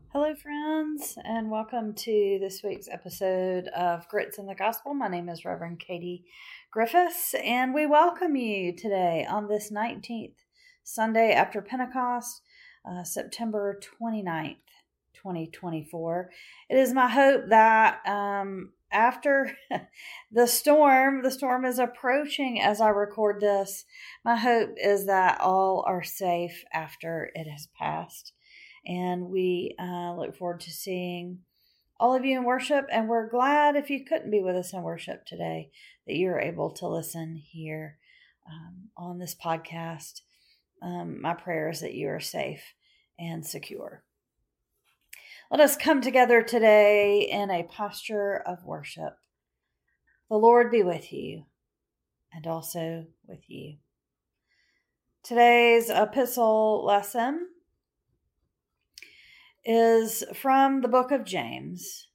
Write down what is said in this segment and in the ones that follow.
Hello, friends, and welcome to this week's episode of Grits in the Gospel. My name is Reverend Katie Griffiths, and we welcome you today on this 19th Sunday after Pentecost, September 29th, 2024. It is my hope that after the storm is approaching as I record this, my hope is that all are safe after it has passed. And we look forward to seeing all of you in worship. And we're glad if you couldn't be with us in worship today, that you're able to listen here on this podcast. My prayer is that you are safe and secure. Let us come together today in a posture of worship. The Lord be with you and also with you. Today's epistle lesson is from the book of James.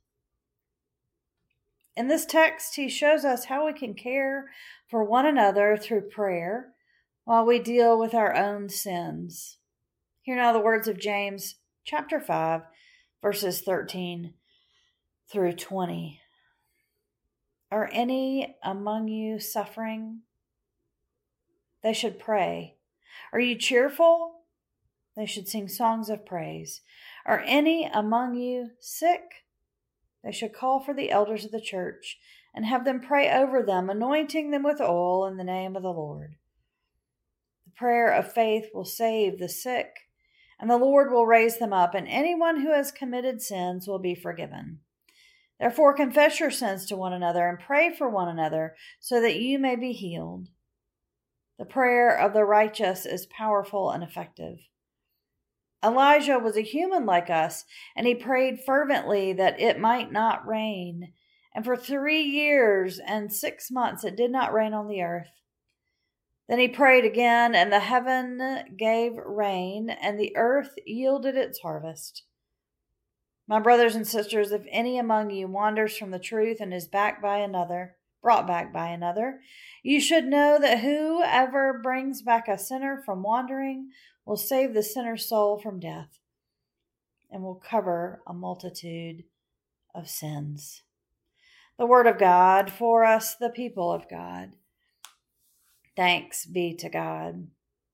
In this text, he shows us how we can care for one another through prayer while we deal with our own sins. Hear now the words of James chapter 5, verses 13 through 20. Are any among you suffering? They should pray. Are you cheerful? They should sing songs of praise. Are any among you sick? They should call for the elders of the church and have them pray over them, anointing them with oil in the name of the Lord. The prayer of faith will save the sick, and the Lord will raise them up, and anyone who has committed sins will be forgiven. Therefore, confess your sins to one another and pray for one another so that you may be healed. The prayer of the righteous is powerful and effective. Elijah was a human like us, and he prayed fervently that it might not rain. And for 3 years and 6 months it did not rain on the earth. Then he prayed again, and the heaven gave rain, and the earth yielded its harvest. My brothers and sisters, if any among you wanders from the truth and is brought back by another, you should know that whoever brings back a sinner from wandering will save the sinner's soul from death and will cover a multitude of sins. The word of God for us, the people of God. Thanks be to God.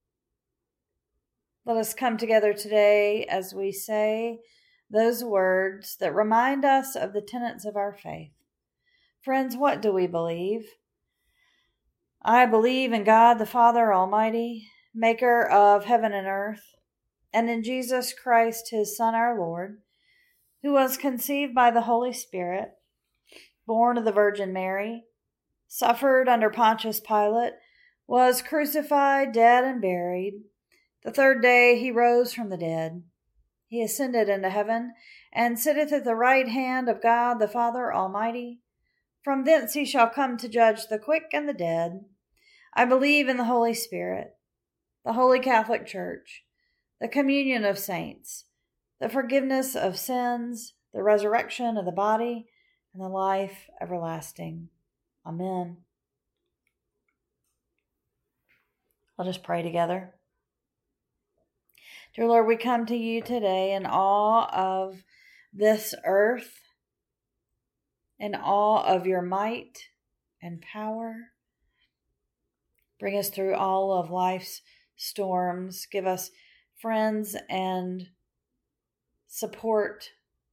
Let us come together today as we say those words that remind us of the tenets of our faith. Friends, what do we believe? I believe in God the Father Almighty, maker of heaven and earth, and in Jesus Christ, his Son, our Lord, who was conceived by the Holy Spirit, born of the Virgin Mary, suffered under Pontius Pilate, was crucified, dead, and buried. The third day he rose from the dead. He ascended into heaven, and sitteth at the right hand of God the Father Almighty. From thence he shall come to judge the quick and the dead. I believe in the Holy Spirit, the Holy Catholic Church, the communion of saints, the forgiveness of sins, the resurrection of the body, and the life everlasting. Amen. Let us pray together. Dear Lord, we come to you today in awe of this earth, in awe of your might and power. Bring us through all of life's storms. Give us friends and support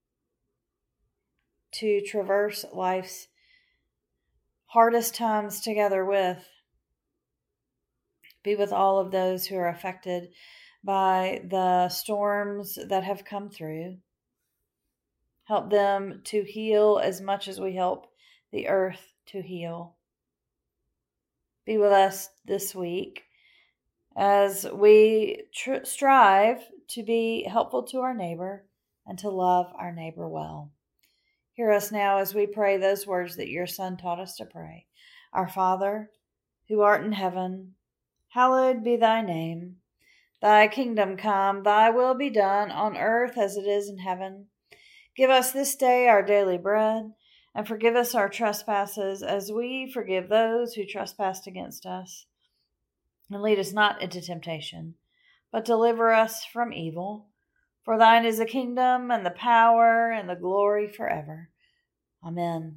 to traverse life's hardest times together with. Be with all of those who are affected by the storms that have come through. Help them to heal as much as we help the earth to heal. Be with us this week as we strive to be helpful to our neighbor and to love our neighbor well. Hear us now as we pray those words that your Son taught us to pray. Our Father, who art in heaven, hallowed be thy name. Thy kingdom come, thy will be done on earth as it is in heaven. Give us this day our daily bread, and forgive us our trespasses as we forgive those who trespass against us. And lead us not into temptation, but deliver us from evil. For thine is the kingdom and the power and the glory forever. Amen.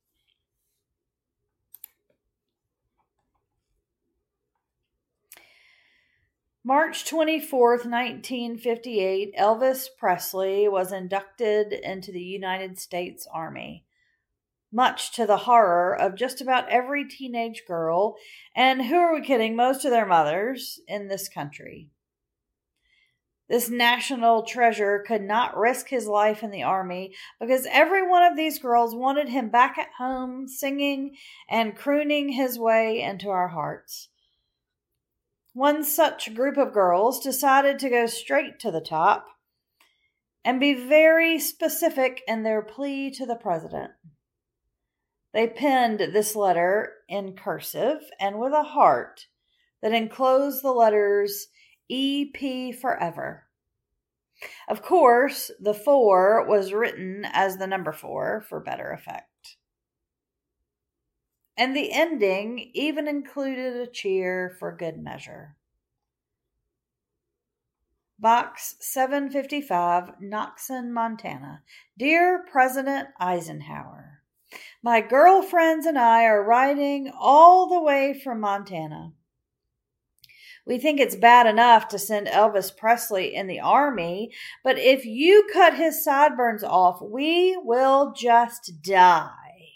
March 24th, 1958, Elvis Presley was inducted into the United States Army, much to the horror of just about every teenage girl, and who are we kidding, most of their mothers in this country. This national treasure could not risk his life in the army because every one of these girls wanted him back at home, singing and crooning his way into our hearts. One such group of girls decided to go straight to the top and be very specific in their plea to the president. They penned this letter in cursive and with a heart that enclosed the letters EP forever. Of course, the 4 was written as the number 4 for better effect. And the ending even included a cheer for good measure. Box 755, Knoxon, Montana. Dear President Eisenhower, my girlfriends and I are riding all the way from Montana. We think it's bad enough to send Elvis Presley in the army, but if you cut his sideburns off, we will just die.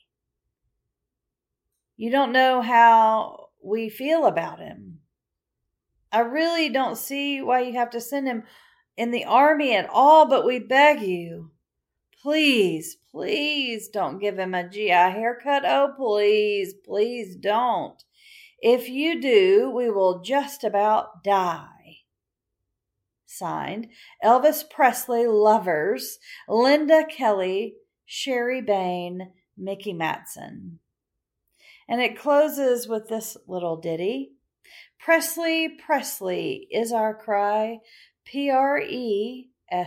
You don't know how we feel about him. I really don't see why you have to send him in the army at all, but we beg you, please, please don't give him a GI haircut. Oh, please, please don't. If you do, we will just about die. Signed, Elvis Presley lovers, Linda Kelly, Sherry Bain, Mickey Matson. And it closes with this little ditty. Presley, Presley is our cry, Presley.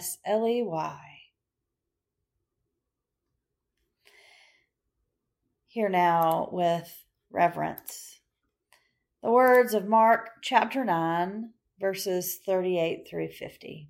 Here now with reverence. The words of Mark chapter 9, verses 38 through 50.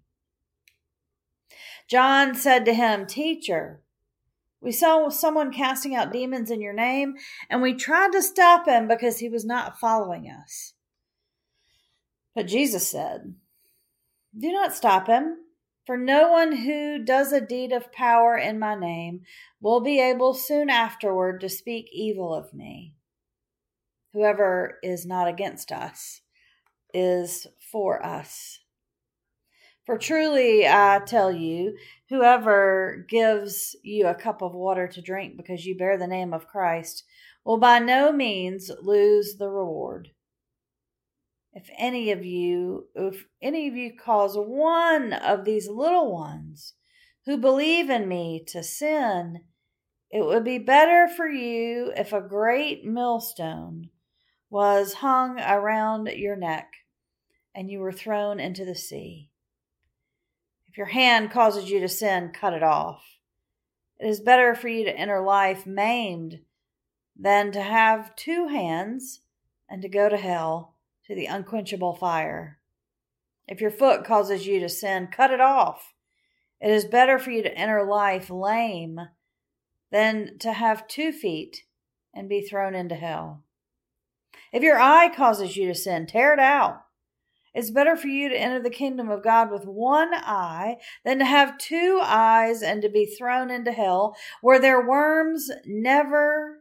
John said to him, Teacher, we saw someone casting out demons in your name, and we tried to stop him because he was not following us. But Jesus said, Do not stop him, for no one who does a deed of power in my name will be able soon afterward to speak evil of me. Whoever is not against us is for us. For truly I tell you, whoever gives you a cup of water to drink because you bear the name of Christ will by no means lose the reward. If any of you cause one of these little ones who believe in me to sin, it would be better for you if a great millstone was hung around your neck and you were thrown into the sea. If your hand causes you to sin, cut it off. It is better for you to enter life maimed than to have 2 hands and to go to hell, to the unquenchable fire. If your foot causes you to sin, cut it off. It is better for you to enter life lame than to have 2 feet and be thrown into hell. If your eye causes you to sin, tear it out. It's better for you to enter the kingdom of God with 1 eye than to have 2 eyes and to be thrown into hell, where their worm never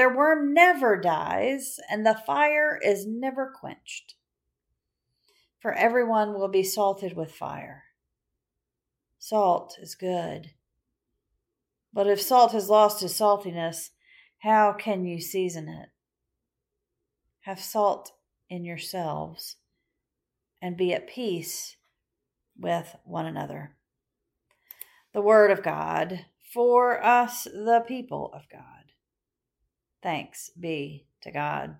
dies and the fire is never quenched. For everyone will be salted with fire. Salt is good. But if salt has lost its saltiness, how can you season it? Have salt in yourselves and be at peace with one another. The word of God for us, the people of God. Thanks be to God.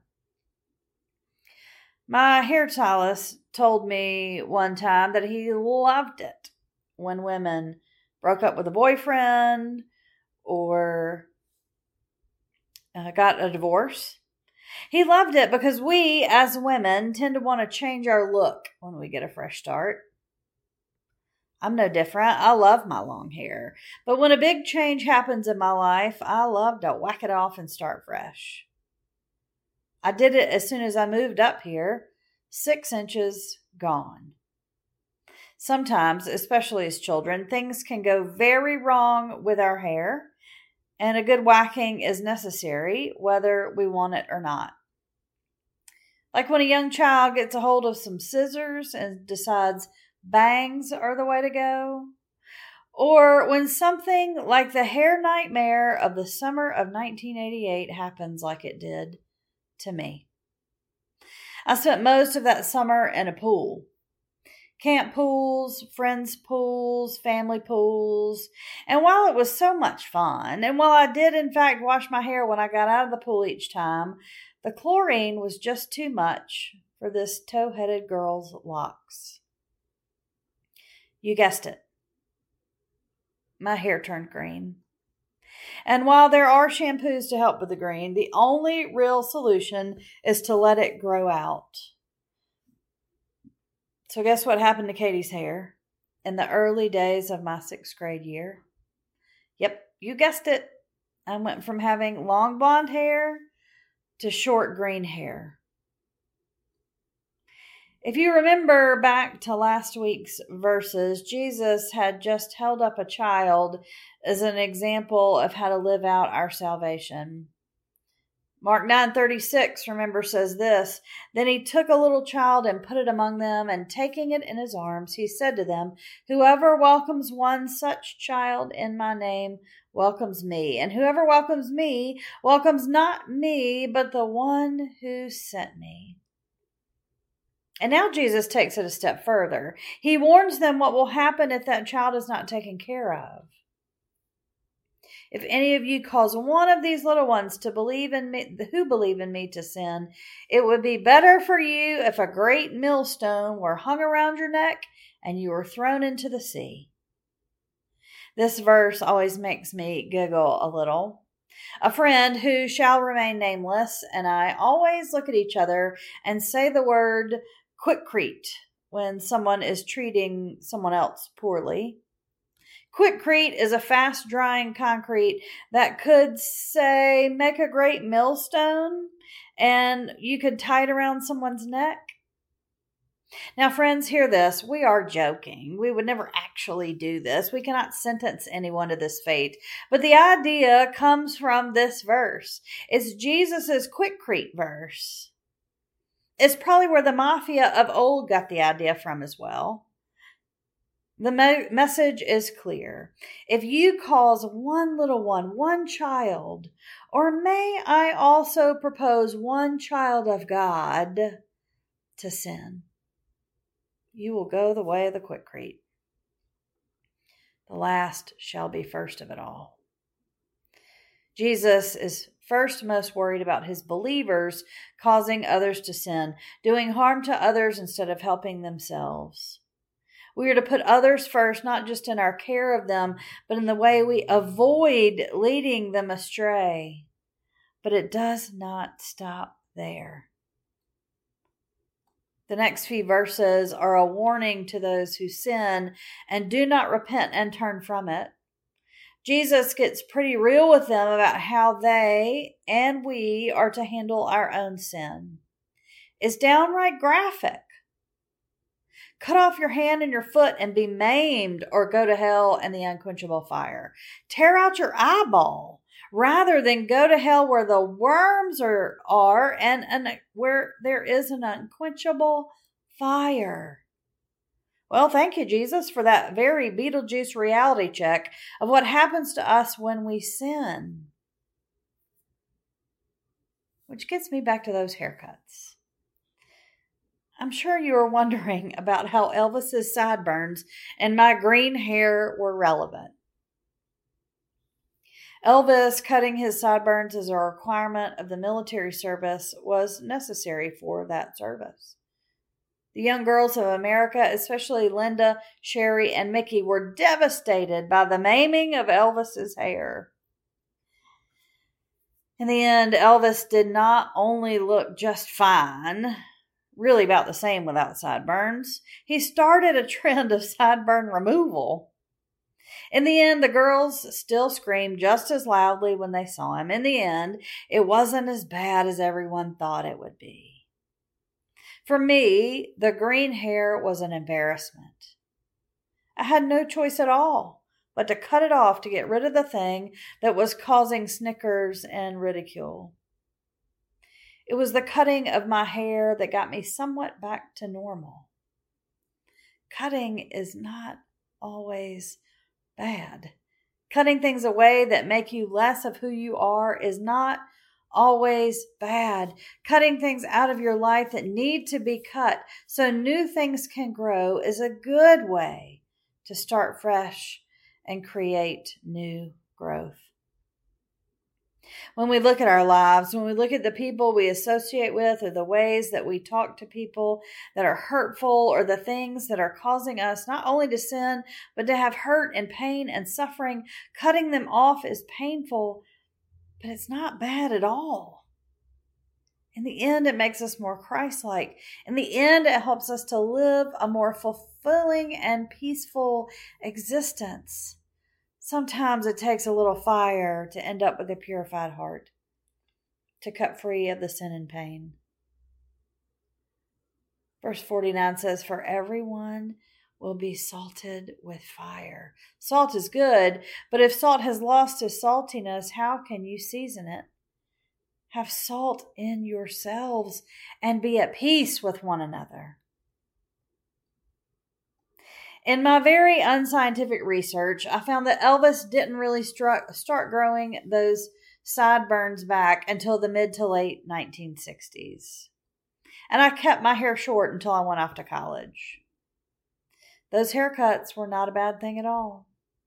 My hairstylist told me one time that he loved it when women broke up with a boyfriend or got a divorce. He loved it because we, as women, tend to want to change our look when we get a fresh start. I'm no different. I love my long hair. But when a big change happens in my life, I love to whack it off and start fresh. I did it as soon as I moved up here. 6 inches gone. Sometimes, especially as children, things can go very wrong with our hair, and a good whacking is necessary, whether we want it or not. Like when a young child gets a hold of some scissors and decides bangs are the way to go. Or when something like the hair nightmare of the summer of 1988 happens like it did to me. I spent most of that summer in a pool. Camp pools, friends' pools, family pools. And while it was so much fun, and while I did in fact wash my hair when I got out of the pool each time, the chlorine was just too much for this tow-headed girl's locks. You guessed it. My hair turned green. And while there are shampoos to help with the green, the only real solution is to let it grow out. So guess what happened to Katie's hair in the early days of my 6th grade year? Yep, you guessed it. I went from having long blonde hair to short green hair. If you remember back to last week's verses, Jesus had just held up a child as an example of how to live out our salvation. Mark 9:36, remember, says this, "Then he took a little child and put it among them, and taking it in his arms, he said to them, 'Whoever welcomes one such child in my name welcomes me, and whoever welcomes me welcomes not me, but the one who sent me.'" And now Jesus takes it a step further. He warns them what will happen if that child is not taken care of. "If any of you cause one of these little ones to believe in me, who believe in me, to sin, it would be better for you if a great millstone were hung around your neck and you were thrown into the sea." This verse always makes me giggle a little. A friend who shall remain nameless and I always look at each other and say the word Quikrete when someone is treating someone else poorly. Quikrete is a fast-drying concrete that could, say, make a great millstone, and you could tie it around someone's neck. Now, friends, hear this. We are joking. We would never actually do this. We cannot sentence anyone to this fate. But the idea comes from this verse. It's Jesus's Quikrete verse. It's probably where the mafia of old got the idea from as well. The message is clear. If you cause one little one, one child, or may I also propose one child of God, to sin, you will go the way of the Quikrete. The last shall be first of it all. Jesus is first most worried about his believers causing others to sin, doing harm to others instead of helping themselves. We are to put others first, not just in our care of them, but in the way we avoid leading them astray. But it does not stop there. The next few verses are a warning to those who sin and do not repent and turn from it. Jesus gets pretty real with them about how they and we are to handle our own sin. It's downright graphic. Cut off your hand and your foot and be maimed, or go to hell and the unquenchable fire. Tear out your eyeball rather than go to hell where the worms are and where there is an unquenchable fire. Well, thank you, Jesus, for that very Beetlejuice reality check of what happens to us when we sin. Which gets me back to those haircuts. I'm sure you are wondering about how Elvis's sideburns and my green hair were relevant. Elvis cutting his sideburns as a requirement of the military service was necessary for that service. The young girls of America, especially Linda, Sherry, and Mickey, were devastated by the maiming of Elvis's hair. In the end, Elvis did not only look just fine, really about the same without sideburns. He started a trend of sideburn removal. In the end, the girls still screamed just as loudly when they saw him. In the end, it wasn't as bad as everyone thought it would be. For me, the green hair was an embarrassment. I had no choice at all but to cut it off to get rid of the thing that was causing snickers and ridicule. It was the cutting of my hair that got me somewhat back to normal. Cutting is not always bad. Cutting things away that make you less of who you are is not always bad. Cutting things out of your life that need to be cut so new things can grow is a good way to start fresh and create new growth. When we look at our lives, when we look at the people we associate with, or the ways that we talk to people that are hurtful, or the things that are causing us not only to sin, but to have hurt and pain and suffering, cutting them off is painful, but it's not bad at all. In the end, it makes us more Christ-like. In the end, it helps us to live a more fulfilling and peaceful existence. Sometimes it takes a little fire to end up with a purified heart, to cut free of the sin and pain. Verse 49 says, "For everyone will be salted with fire." Salt is good, but if salt has lost its saltiness, how can you season it? Have salt in yourselves and be at peace with one another. In my very unscientific research, I found that Elvis didn't really start growing those sideburns back until the mid to late 1960s. And I kept my hair short until I went off to college. Those haircuts were not a bad thing at all.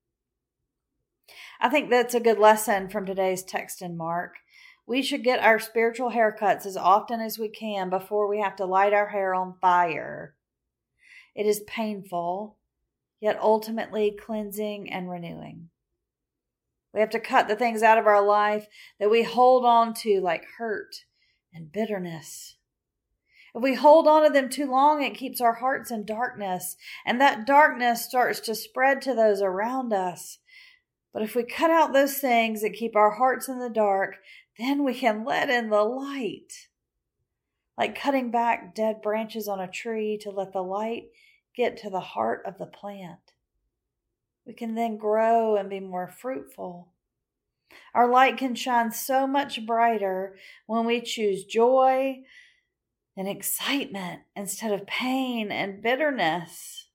I think that's a good lesson from today's text in Mark. We should get our spiritual haircuts as often as we can before we have to light our hair on fire. It is painful, yet ultimately cleansing and renewing. We have to cut the things out of our life that we hold on to, like hurt and bitterness. If we hold on to them too long, it keeps our hearts in darkness, and that darkness starts to spread to those around us. But if we cut out those things that keep our hearts in the dark, then we can let in the light. Like cutting back dead branches on a tree to let the light get to the heart of the plant. We can then grow and be more fruitful. Our light can shine so much brighter when we choose joy and excitement instead of pain and bitterness.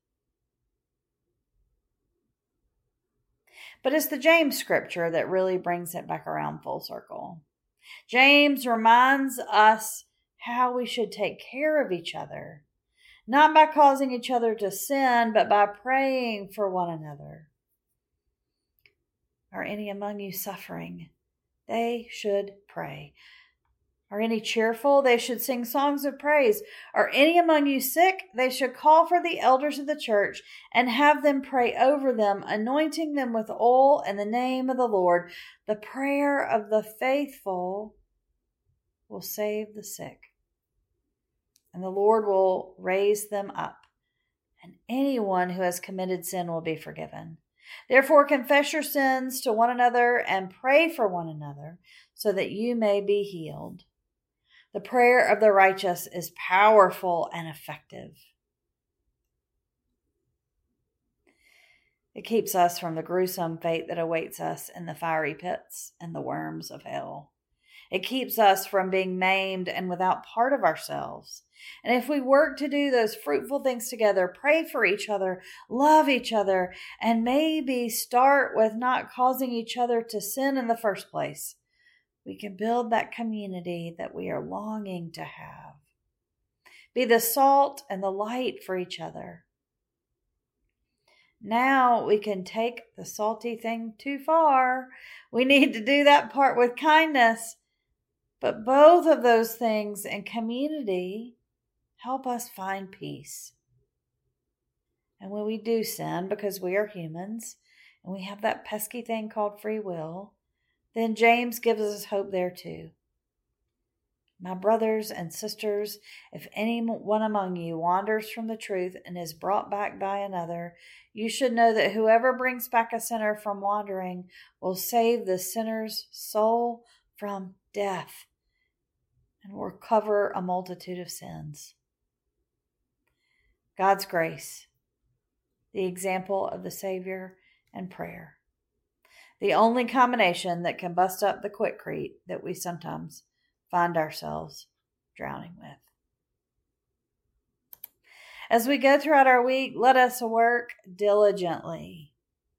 But it's the James scripture that really brings it back around full circle. James reminds us how we should take care of each other, not by causing each other to sin, but by praying for one another. Are any among you suffering? They should pray. Are any cheerful? They should sing songs of praise. Are any among you sick? They should call for the elders of the church and have them pray over them, anointing them with oil in the name of the Lord. The prayer of the faithful will save the sick, and the Lord will raise them up, and anyone who has committed sin will be forgiven. Therefore, confess your sins to one another and pray for one another so that you may be healed. The prayer of the righteous is powerful and effective. It keeps us from the gruesome fate that awaits us in the fiery pits and the worms of hell. It keeps us from being maimed and without part of ourselves. And if we work to do those fruitful things together, pray for each other, love each other, and maybe start with not causing each other to sin in the first place, we can build that community that we are longing to have. Be the salt and the light for each other. Now we can take the salty thing too far. We need to do that part with kindness. But both of those things in community help us find peace. And when we do sin, because we are humans, and we have that pesky thing called free will, then James gives us hope there too. My brothers and sisters, if anyone among you wanders from the truth and is brought back by another, you should know that whoever brings back a sinner from wandering will save the sinner's soul from death and will cover a multitude of sins. God's grace, the example of the Savior, and prayer. The only combination that can bust up the quickcrete that we sometimes find ourselves drowning with. As we go throughout our week, let us work diligently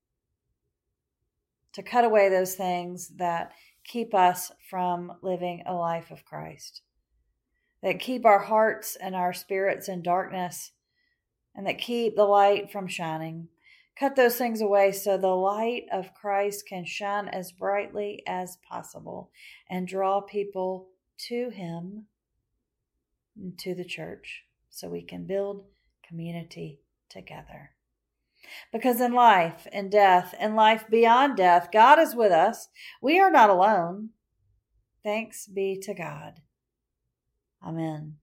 to cut away those things that keep us from living a life of Christ, that keep our hearts and our spirits in darkness, and that keep the light from shining. Cut those things away so the light of Christ can shine as brightly as possible and draw people to Him and to the church so we can build community together. Because in life, in death, in life beyond death, God is with us. We are not alone. Thanks be to God. Amen.